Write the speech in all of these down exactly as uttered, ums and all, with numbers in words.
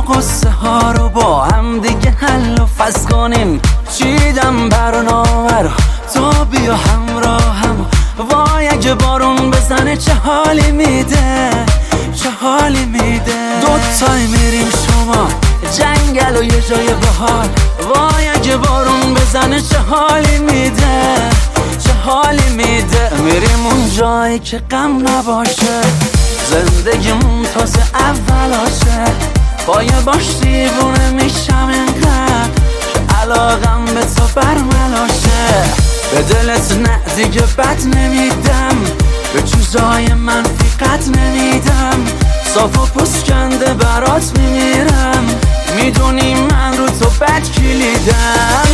قصه ها رو با هم دیگه حل و فصل کنیم. چیدم برنامه رو تو بیا همراهم. وای اگه بارون بزنه چه حالی میده، چه حالی میده. دوتایی میریم شما جنگل و یه جای بحال. وای اگه بارون بزنه چه حالی میده، چه حالی میده. میریم اون جایی که غم نباشه، زندگیمون تازه اولاشه. با یه باش دیوونه میشم اینقدر که علاقم به تو برملاشه. به دلت نه دیگه بد نمیدم، به چیزای منفی قد نمیدم. صاف و پسکنده برات میمیرم، میدونی من رو تو بد کلیدم.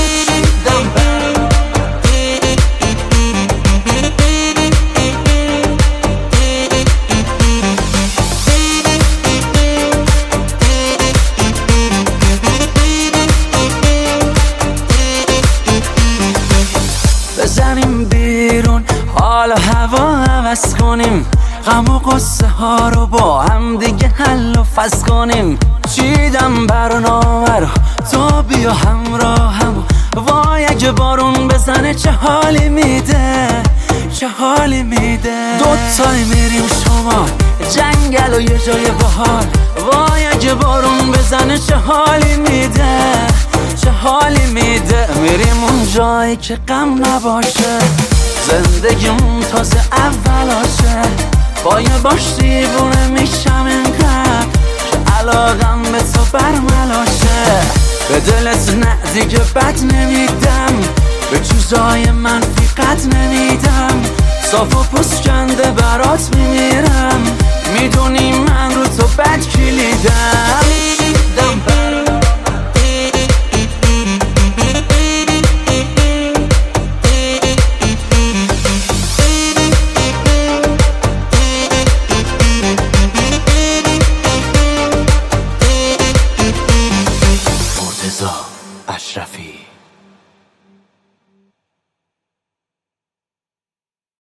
بزنیم بیرون حال و هوا عوض کنیم. غم و قصه ها رو با هم دیگه حل و فصل کنیم. چیدم برنامه رو تو بیا همراهم. وای اگه بارون بزنه چه حالی میده، چه حالی میده. دوتایی میریم شما جنگل و یه جای بحال. وای اگه بارون بزنه چه حالی میده، چه حالی میده. میریم اون جایی که غم نباشه، زندگیمون تازه اولاشه. با یه باش دیوونه میشم اینقدر که علاقم به تو برملاشه. به دلت نه دیگه بد نمیدم، به چیزای منفی قد نمیدم. صاف و پسکنده برات میمیرم، میدونی من رو تو بد کلیدم.